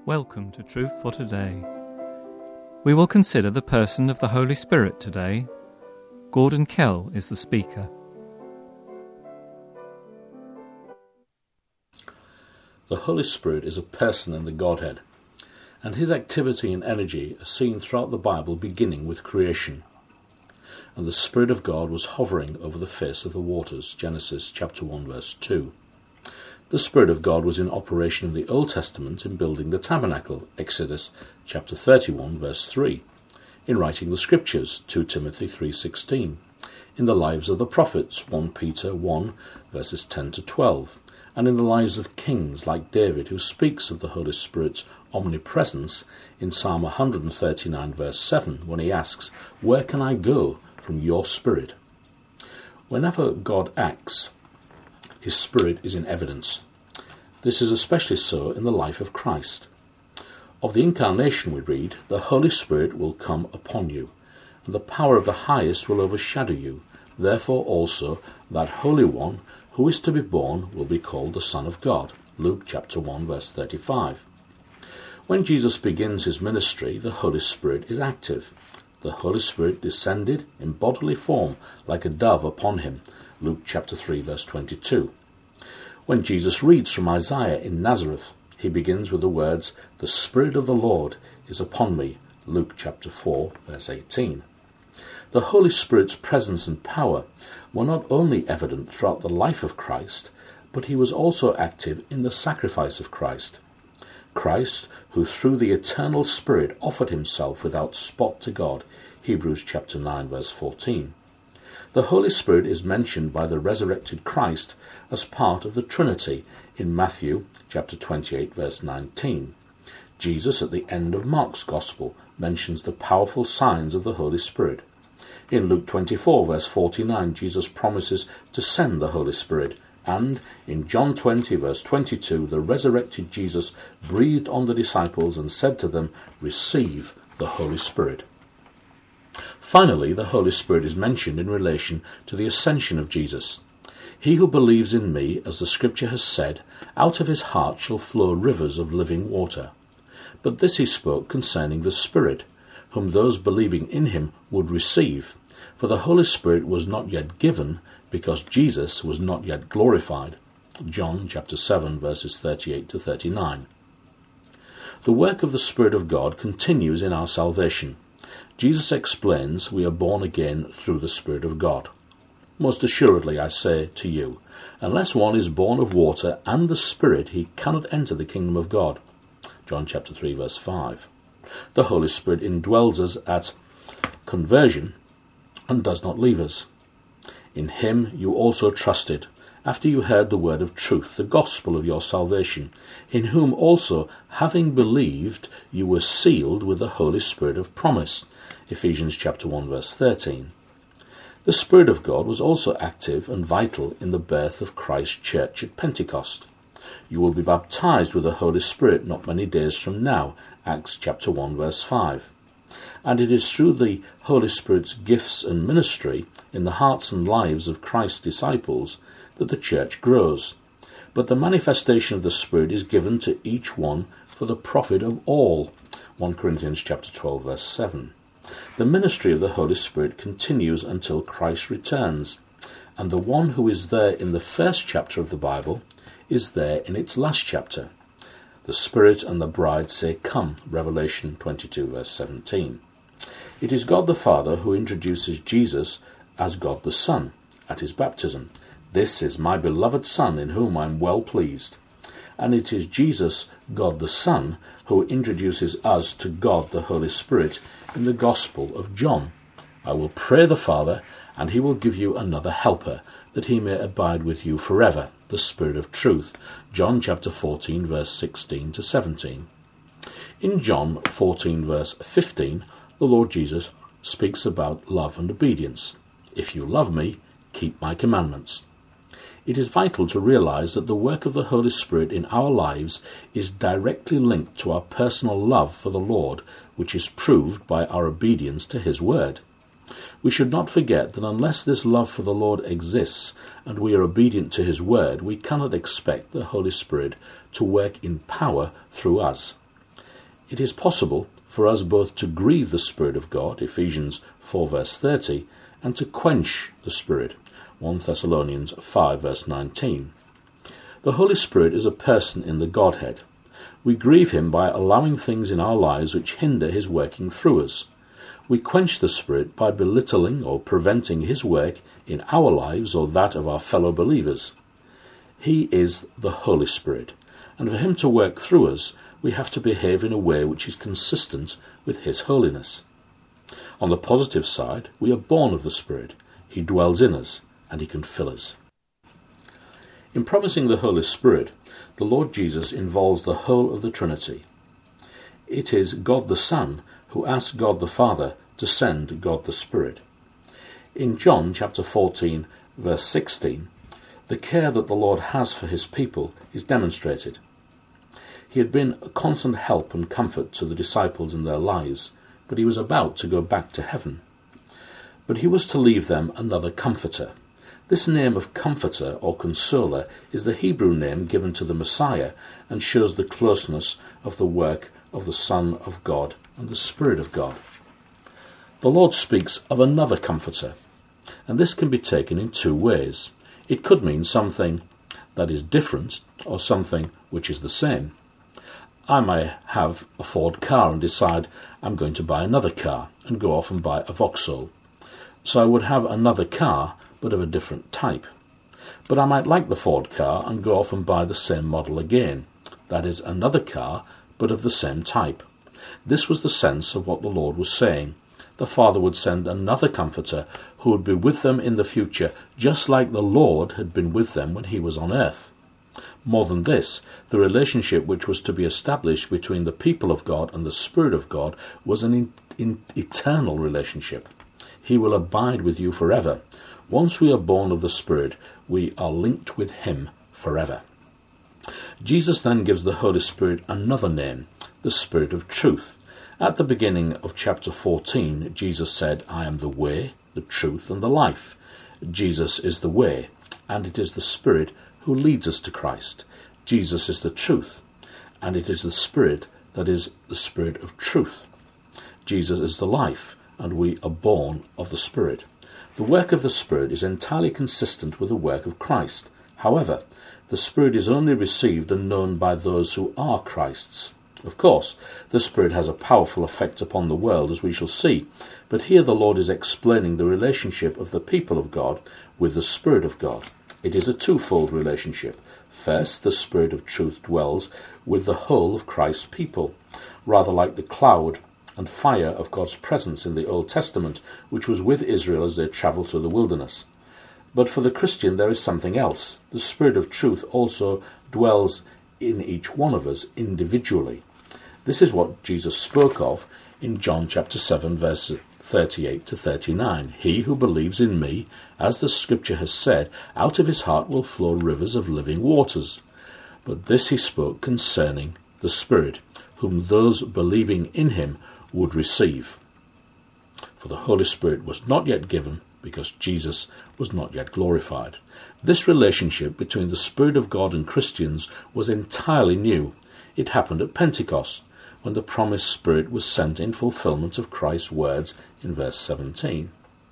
Welcome to Truth for Today. We will consider the person of the Holy Spirit today. Gordon Kell is the speaker. The Holy Spirit is a person in the Godhead, and his activity and energy are seen throughout the Bible, beginning with creation. And the Spirit of God was hovering over the face of the waters, Genesis chapter 1 verse 2. The Spirit of God was in operation in the Old Testament in building the tabernacle, Exodus chapter 31 verse 3, in writing the Scriptures, 2 Timothy 3:16, in the lives of the prophets, 1 Peter 1 verses 10 to 12, and in the lives of kings like David, who speaks of the Holy Spirit's omnipresence in Psalm 139 verse 7, when he asks, "Where can I go from your Spirit?" Whenever God acts, his Spirit is in evidence. This is especially so in the life of Christ. Of the Incarnation we read, "The Holy Spirit will come upon you, and the power of the Highest will overshadow you. Therefore also that Holy One who is to be born will be called the Son of God." Luke chapter 1 verse 35. When Jesus begins his ministry, the Holy Spirit is active. The Holy Spirit descended in bodily form like a dove upon him. Luke chapter 3 verse 22. When Jesus reads from Isaiah in Nazareth, he begins with the words, "The Spirit of the Lord is upon me." Luke chapter 4 verse 18. The Holy Spirit's presence and power were not only evident throughout the life of Christ, but he was also active in the sacrifice of Christ. Christ, who through the eternal Spirit offered himself without spot to God, Hebrews chapter 9 verse 14. The Holy Spirit is mentioned by the resurrected Christ as part of the Trinity in Matthew chapter 28 verse 19. Jesus at the end of Mark's Gospel mentions the powerful signs of the Holy Spirit. In Luke 24 verse 49, Jesus promises to send the Holy Spirit, and in John 20 verse 22, the resurrected Jesus breathed on the disciples and said to them, "Receive the Holy Spirit." Finally, the Holy Spirit is mentioned in relation to the ascension of Jesus. "He who believes in me, as the Scripture has said, out of his heart shall flow rivers of living water." But this he spoke concerning the Spirit, whom those believing in him would receive, for the Holy Spirit was not yet given, because Jesus was not yet glorified. John chapter 7 verses 38 to 39. The work of the Spirit of God continues in our salvation. Jesus explains we are born again through the Spirit of God. "Most assuredly I say to you, unless one is born of water and the Spirit, he cannot enter the kingdom of God." John chapter 3 verse 5. The Holy Spirit indwells us at conversion and does not leave us. "In him you also trusted, after you heard the word of truth, the gospel of your salvation, in whom also, having believed, you were sealed with the Holy Spirit of promise." Ephesians chapter 1 verse 13. The Spirit of God was also active and vital in the birth of Christ's church at Pentecost. "You will be baptized with the Holy Spirit not many days from now," Acts chapter 1 verse 5. And it is through the Holy Spirit's gifts and ministry in the hearts and lives of Christ's disciples that the church grows. But the manifestation of the Spirit is given to each one for the profit of all. 1 Corinthians chapter 12 verse 7. The ministry of the Holy Spirit continues until Christ returns, and the one who is there in the first chapter of the Bible is there in its last chapter. The Spirit and the bride say, "Come," Revelation 22 verse 17. It is God the Father who introduces Jesus as God the Son at his baptism. "This is my beloved Son, in whom I am well pleased." And it is Jesus, God the Son, who introduces us to God the Holy Spirit in the Gospel of John. "I will pray the Father, and he will give you another helper, that he may abide with you forever, the Spirit of truth." John chapter 14 verse 16 to 17. In John 14 verse 15, the Lord Jesus speaks about love and obedience. "If you love me, keep my commandments." It is vital to realize that the work of the Holy Spirit in our lives is directly linked to our personal love for the Lord, which is proved by our obedience to his word. We should not forget that unless this love for the Lord exists and we are obedient to his word, we cannot expect the Holy Spirit to work in power through us. It is possible for us both to grieve the Spirit of God, Ephesians 4 verse 30, and to quench the Spirit, 1 Thessalonians 5 verse 19. The Holy Spirit is a person in the Godhead. We grieve him by allowing things in our lives which hinder his working through us. We quench the Spirit by belittling or preventing his work in our lives or that of our fellow believers. He is the Holy Spirit, and for him to work through us, we have to behave in a way which is consistent with his holiness. On the positive side, we are born of the Spirit. He dwells in us, and he can fill us. In promising the Holy Spirit, the Lord Jesus involves the whole of the Trinity. It is God the Son who asks God the Father to send God the Spirit. In John chapter 14, verse 16, the care that the Lord has for his people is demonstrated. He had been a constant help and comfort to the disciples in their lives, but he was about to go back to heaven. But he was to leave them another comforter. This name of comforter or consoler is the Hebrew name given to the Messiah and shows the closeness of the work of the Son of God and the Spirit of God. The Lord speaks of another comforter, and this can be taken in two ways. It could mean something that is different or something which is the same. I may have a Ford car and decide I'm going to buy another car and go off and buy a Vauxhall. So I would have another car but of a different type. But I might like the Ford car and go off and buy the same model again. That is another car but of the same type. This was the sense of what the Lord was saying. The Father would send another comforter who would be with them in the future, just like the Lord had been with them when he was on earth. More than this, the relationship which was to be established between the people of God and the Spirit of God was an eternal relationship. He will abide with you forever. Once we are born of the Spirit, we are linked with him forever. Jesus then gives the Holy Spirit another name, the Spirit of Truth. At the beginning of chapter 14, Jesus said, I am the way, the truth, and the life. Jesus is the way, and it is the Spirit who leads us to Christ. Jesus is the truth, and it is the Spirit that is the Spirit of truth. Jesus is the life, and we are born of the Spirit. The work of the Spirit is entirely consistent with the work of Christ. However, the Spirit is only received and known by those who are Christ's. Of course, the Spirit has a powerful effect upon the world, as we shall see, but here the Lord is explaining the relationship of the people of God with the Spirit of God. It is a twofold relationship. First, the Spirit of truth dwells with the whole of Christ's people, rather like the cloud and fire of God's presence in the Old Testament, which was with Israel as they travelled through the wilderness. But for the Christian there is something else. The Spirit of truth also dwells in each one of us individually. This is what Jesus spoke of in John chapter 7, verse 38 to 39. He who believes in me, as the Scripture has said, out of his heart will flow rivers of living waters. But this he spoke concerning the Spirit, whom those believing in him would receive. For the Holy Spirit was not yet given, because Jesus was not yet glorified. This relationship between the Spirit of God and Christians was entirely new. It happened at Pentecost, when the promised Spirit was sent in fulfillment of Christ's words in verse 17.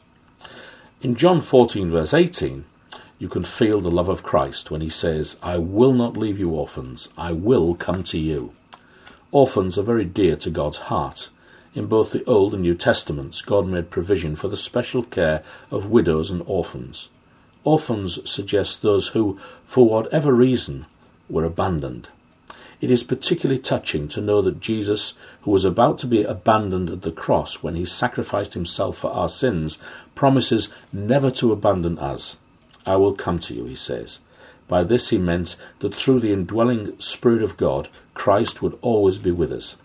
In John 14, verse 18, you can feel the love of Christ when he says, I will not leave you orphans, I will come to you. Orphans are very dear to God's heart. In both the Old and New Testaments, God made provision for the special care of widows and orphans. Orphans suggest those who, for whatever reason, were abandoned. It is particularly touching to know that Jesus, who was about to be abandoned at the cross when he sacrificed himself for our sins, promises never to abandon us. I will come to you, he says. By this he meant that through the indwelling Spirit of God, Christ would always be with us.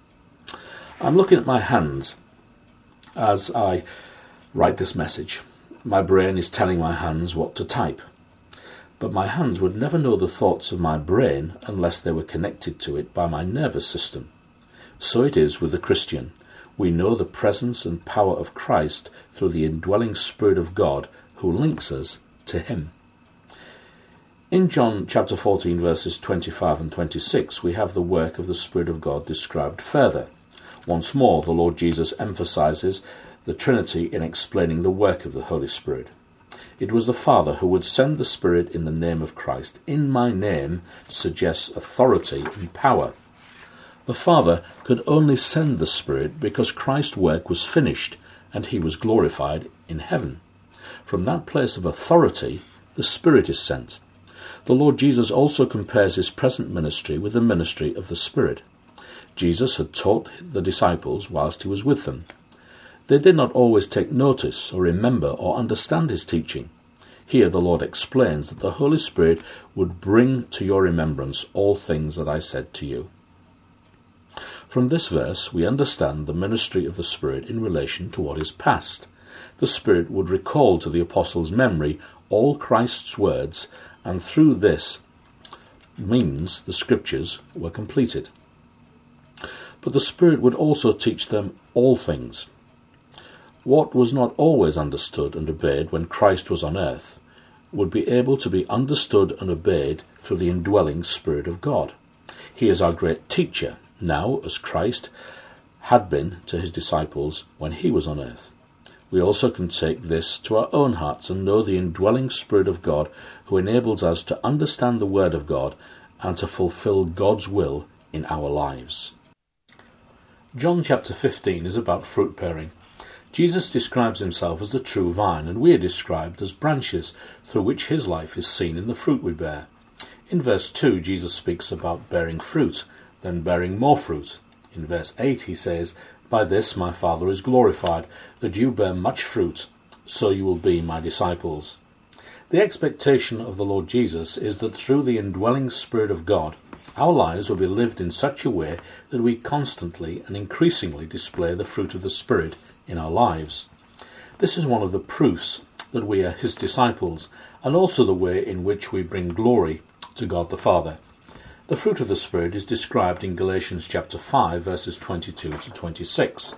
I'm looking at my hands as I write this message. My brain is telling my hands what to type. But my hands would never know the thoughts of my brain unless they were connected to it by my nervous system. So it is with the Christian. We know the presence and power of Christ through the indwelling Spirit of God who links us to him. In John chapter 14 verses 25 and 26 we have the work of the Spirit of God described further. Once more the Lord Jesus emphasizes the Trinity in explaining the work of the Holy Spirit. It was the Father who would send the Spirit in the name of Christ. In my name suggests authority and power. The Father could only send the Spirit because Christ's work was finished and he was glorified in heaven. From that place of authority, the Spirit is sent. The Lord Jesus also compares his present ministry with the ministry of the Spirit. Jesus had taught the disciples whilst he was with them. They did not always take notice or remember or understand his teaching. Here the Lord explains that the Holy Spirit would bring to your remembrance all things that I said to you. From this verse we understand the ministry of the Spirit in relation to what is past. The Spirit would recall to the apostles' memory all Christ's words, and through this means the Scriptures were completed. But the Spirit would also teach them all things. What was not always understood and obeyed when Christ was on earth would be able to be understood and obeyed through the indwelling Spirit of God. He is our great teacher, now as Christ had been to his disciples when he was on earth. We also can take this to our own hearts and know the indwelling Spirit of God who enables us to understand the Word of God and to fulfill God's will in our lives. John chapter 15 is about fruit bearing. Jesus describes himself as the true vine, and we are described as branches through which his life is seen in the fruit we bear. In verse 2, Jesus speaks about bearing fruit, then bearing more fruit. In verse 8 he says, "By this my Father is glorified, that you bear much fruit, so you will be my disciples." The expectation of the Lord Jesus is that through the indwelling Spirit of God, our lives will be lived in such a way that we constantly and increasingly display the fruit of the Spirit in our lives. This is one of the proofs that we are his disciples, and also the way in which we bring glory to God the Father. The fruit of the Spirit is described in Galatians chapter 5 verses 22 to 26.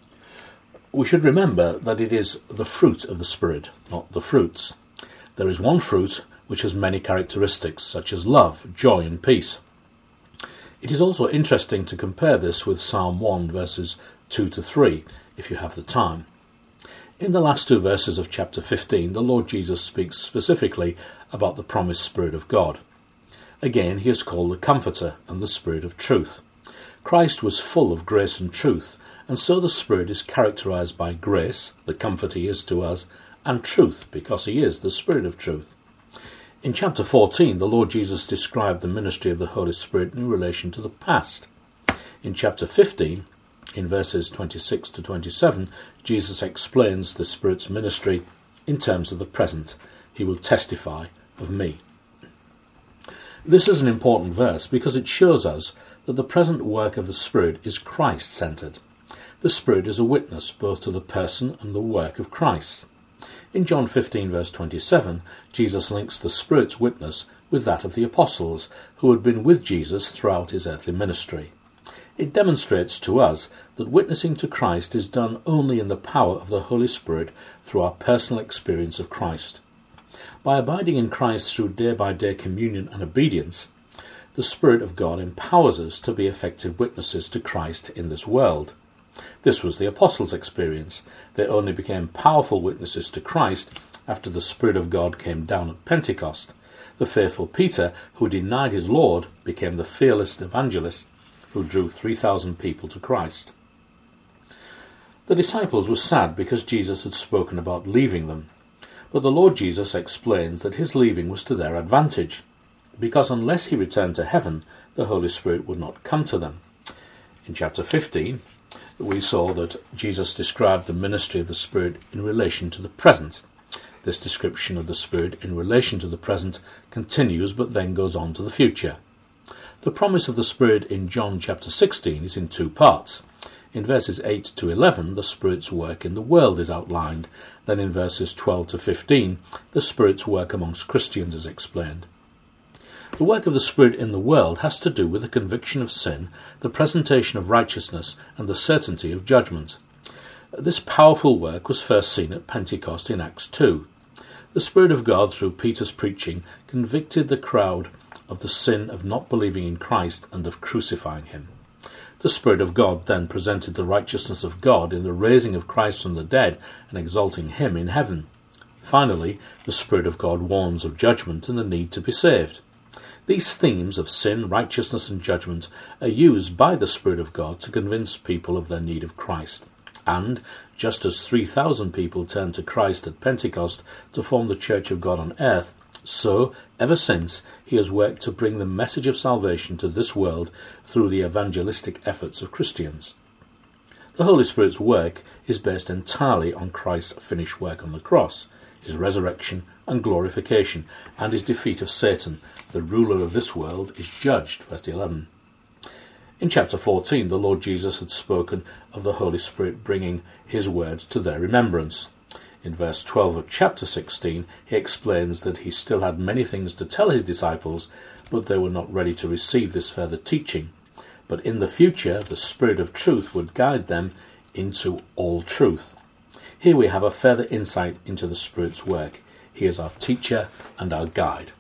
We should remember that it is the fruit of the Spirit, not the fruits. There is one fruit which has many characteristics, such as love, joy and peace. It is also interesting to compare this with Psalm 1 verses 2 to 3, if you have the time. In the last two verses of chapter 15, the Lord Jesus speaks specifically about the promised Spirit of God. Again, he is called the Comforter and the Spirit of Truth. Christ was full of grace and truth, and so the Spirit is characterized by grace, the comfort he is to us, and truth, because he is the Spirit of truth. In chapter 14, the Lord Jesus described the ministry of the Holy Spirit in relation to the past. In chapter 15, in verses 26 to 27, Jesus explains the Spirit's ministry in terms of the present. He will testify of me. This is an important verse because it shows us that the present work of the Spirit is Christ-centered. The Spirit is a witness both to the person and the work of Christ. In John 15 verse 27, Jesus links the Spirit's witness with that of the apostles, who had been with Jesus throughout his earthly ministry. It demonstrates to us that witnessing to Christ is done only in the power of the Holy Spirit through our personal experience of Christ. By abiding in Christ through day-by-day communion and obedience, the Spirit of God empowers us to be effective witnesses to Christ in this world. This was the apostles' experience. They only became powerful witnesses to Christ after the Spirit of God came down at Pentecost. The faithful Peter, who denied his Lord, became the fearless evangelist who drew 3,000 people to Christ. The disciples were sad because Jesus had spoken about leaving them. But the Lord Jesus explains that his leaving was to their advantage, because unless he returned to heaven, the Holy Spirit would not come to them. In chapter 15, we saw that Jesus described the ministry of the Spirit in relation to the present. This description of the Spirit in relation to the present continues, but then goes on to the future. The promise of the Spirit in John chapter 16 is in two parts. In verses 8 to 11, the Spirit's work in the world is outlined. Then in verses 12 to 15, the Spirit's work amongst Christians is explained. The work of the Spirit in the world has to do with the conviction of sin, the presentation of righteousness, and the certainty of judgment. This powerful work was first seen at Pentecost in Acts 2. The Spirit of God, through Peter's preaching, convicted the crowd of the sin of not believing in Christ and of crucifying him. The Spirit of God then presented the righteousness of God in the raising of Christ from the dead and exalting him in heaven. Finally, the Spirit of God warns of judgment and the need to be saved. These themes of sin, righteousness and judgment are used by the Spirit of God to convince people of their need of Christ. And, just as 3,000 people turned to Christ at Pentecost to form the Church of God on earth, so, ever since, he has worked to bring the message of salvation to this world through the evangelistic efforts of Christians. The Holy Spirit's work is based entirely on Christ's finished work on the cross, his resurrection and glorification, and his defeat of Satan. The ruler of this world is judged, verse 11. In chapter 14, the Lord Jesus had spoken of the Holy Spirit bringing his words to their remembrance. In verse 12 of chapter 16, he explains that he still had many things to tell his disciples, but they were not ready to receive this further teaching. But in the future, the Spirit of truth would guide them into all truth. Here we have a further insight into the Spirit's work. He is our teacher and our guide.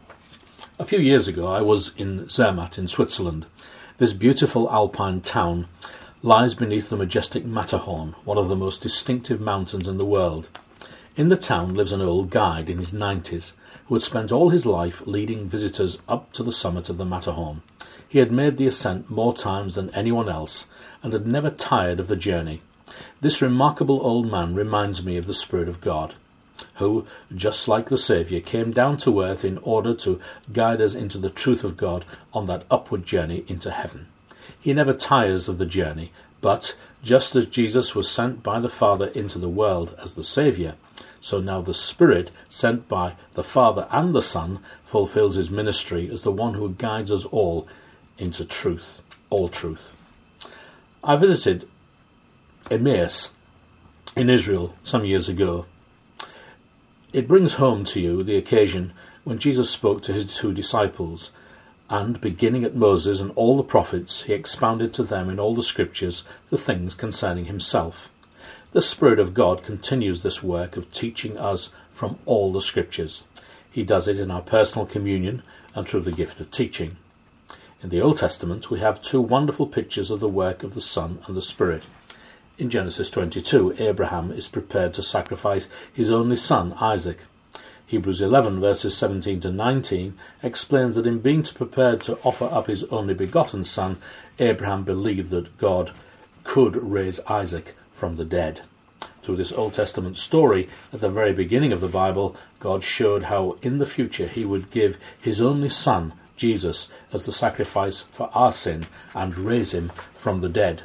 A few years ago, I was in Zermatt in Switzerland. This beautiful alpine town lies beneath the majestic Matterhorn, one of the most distinctive mountains in the world. In the town lives an old guide in his 90s who had spent all his life leading visitors up to the summit of the Matterhorn. He had made the ascent more times than anyone else and had never tired of the journey. This remarkable old man reminds me of the Spirit of God, who, just like the Saviour, came down to earth in order to guide us into the truth of God on that upward journey into heaven. He never tires of the journey, but, just as Jesus was sent by the Father into the world as the Saviour, so now the Spirit, sent by the Father and the Son, fulfills his ministry as the one who guides us all into truth, all truth. I visited Emmaus in Israel some years ago. It brings home to you the occasion when Jesus spoke to his 2 disciples, and, beginning at Moses and all the prophets, he expounded to them in all the Scriptures the things concerning himself. The Spirit of God continues this work of teaching us from all the Scriptures. He does it in our personal communion and through the gift of teaching. In the Old Testament, we have 2 wonderful pictures of the work of the Son and the Spirit. In Genesis 22, Abraham is prepared to sacrifice his only son, Isaac. Hebrews 11, verses 17 to 19, explains that in being prepared to offer up his only begotten son, Abraham believed that God could raise Isaac from the dead. Through this Old Testament story, at the very beginning of the Bible, God showed how in the future he would give his only son, Jesus, as the sacrifice for our sin and raise him from the dead.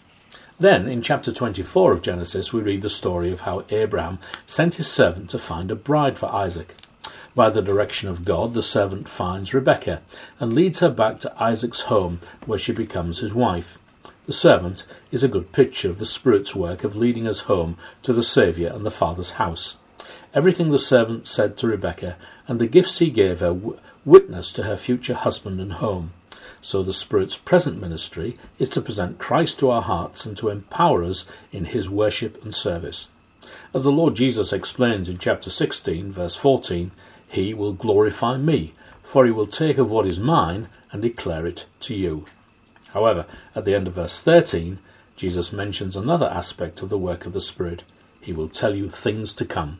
Then, in chapter 24 of Genesis, we read the story of how Abraham sent his servant to find a bride for Isaac. By the direction of God, the servant finds Rebekah and leads her back to Isaac's home, where she becomes his wife. The servant is a good picture of the Spirit's work of leading us home to the Saviour and the Father's house. Everything the servant said to Rebekah and the gifts he gave her witness to her future husband and home. So the Spirit's present ministry is to present Christ to our hearts and to empower us in his worship and service. As the Lord Jesus explains in chapter 16, verse 14, he will glorify me, for he will take of what is mine and declare it to you. However, at the end of verse 13, Jesus mentions another aspect of the work of the Spirit. He will tell you things to come.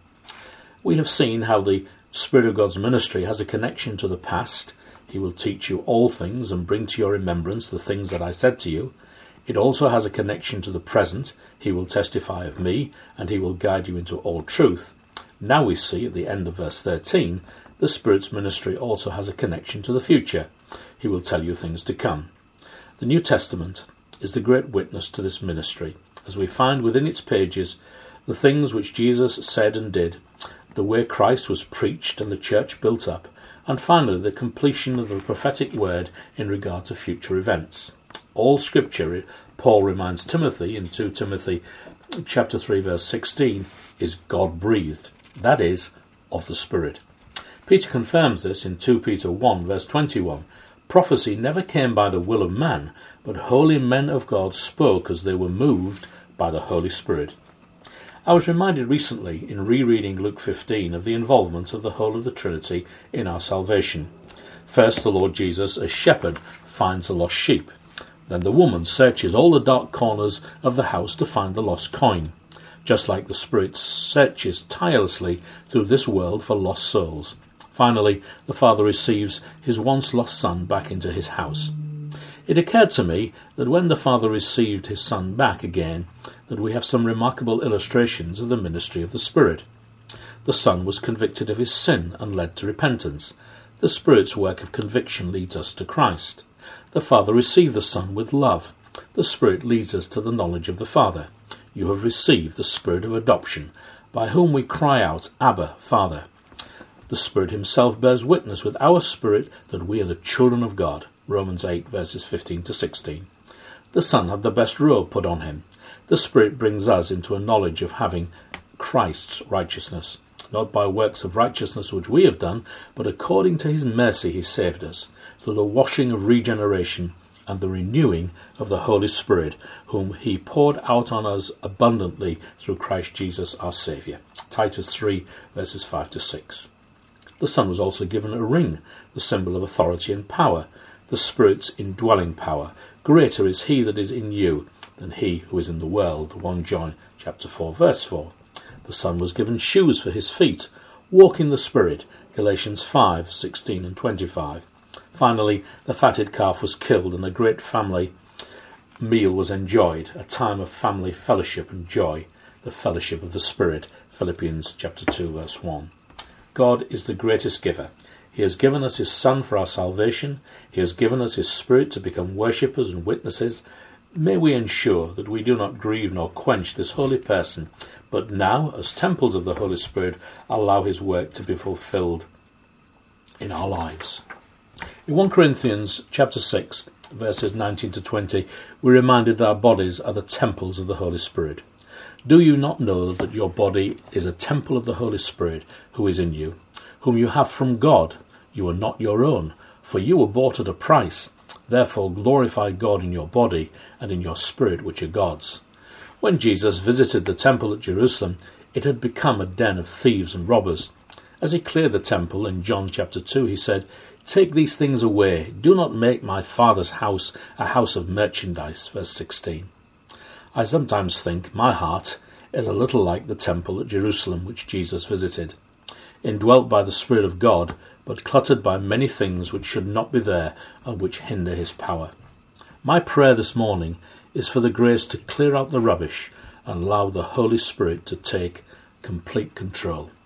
We have seen how the Spirit of God's ministry has a connection to the past. He will teach you all things and bring to your remembrance the things that I said to you. It also has a connection to the present. He will testify of me, and he will guide you into all truth. Now we see, at the end of verse 13, the Spirit's ministry also has a connection to the future. He will tell you things to come. The New Testament is the great witness to this ministry, as we find within its pages the things which Jesus said and did, the way Christ was preached and the church built up, and finally the completion of the prophetic word in regard to future events. All Scripture, Paul reminds Timothy in 2 Timothy chapter 3 verse 16, is God-breathed, that is, of the Spirit. Peter confirms this in 2 Peter 1 verse 21. Prophecy never came by the will of man, but holy men of God spoke as they were moved by the Holy Spirit. I was reminded recently in rereading Luke 15 of the involvement of the whole of the Trinity in our salvation. First, the Lord Jesus, as shepherd, finds the lost sheep. Then the woman searches all the dark corners of the house to find the lost coin, just like the Spirit searches tirelessly through this world for lost souls. Finally, the Father receives his once lost Son back into his house. It occurred to me that when the Father received his Son back again, that we have some remarkable illustrations of the ministry of the Spirit. The Son was convicted of his sin and led to repentance. The Spirit's work of conviction leads us to Christ. The Father received the Son with love. The Spirit leads us to the knowledge of the Father. You have received the Spirit of adoption, by whom we cry out, Abba, Father. The Spirit himself bears witness with our spirit that we are the children of God. Romans 8, verses 15 to 16. The Son had the best robe put on him. The Spirit brings us into a knowledge of having Christ's righteousness, not by works of righteousness which we have done, but according to his mercy he saved us, through the washing of regeneration and the renewing of the Holy Spirit, whom he poured out on us abundantly through Christ Jesus our Saviour. Titus 3, verses 5 to 6. The Son was also given a ring, the symbol of authority and power, the Spirit's indwelling power. Greater is he that is in you than he who is in the world. 1 John chapter 4, verse 4. The Son was given shoes for his feet. Walk in the Spirit. Galatians 5, 16 and 25. Finally, the fatted calf was killed and a great family meal was enjoyed, a time of family fellowship and joy, the fellowship of the Spirit. Philippians chapter 2, verse 1. God is the greatest giver. He has given us his Son for our salvation. He has given us his Spirit to become worshippers and witnesses. May we ensure that we do not grieve nor quench this holy person, but now, as temples of the Holy Spirit, allow his work to be fulfilled in our lives. In 1 Corinthians chapter 6, verses 19 to 20, we're reminded that our bodies are the temples of the Holy Spirit. Do you not know that your body is a temple of the Holy Spirit who is in you, whom you have from God? You are not your own, for you were bought at a price. Therefore glorify God in your body and in your spirit, which are God's. When Jesus visited the temple at Jerusalem, it had become a den of thieves and robbers. As he cleared the temple in John chapter 2, he said, Take these things away. Do not make my Father's house a house of merchandise. Verse 16. I sometimes think my heart is a little like the temple at Jerusalem which Jesus visited, indwelt by the Spirit of God, but cluttered by many things which should not be there and which hinder his power. My prayer this morning is for the grace to clear out the rubbish and allow the Holy Spirit to take complete control.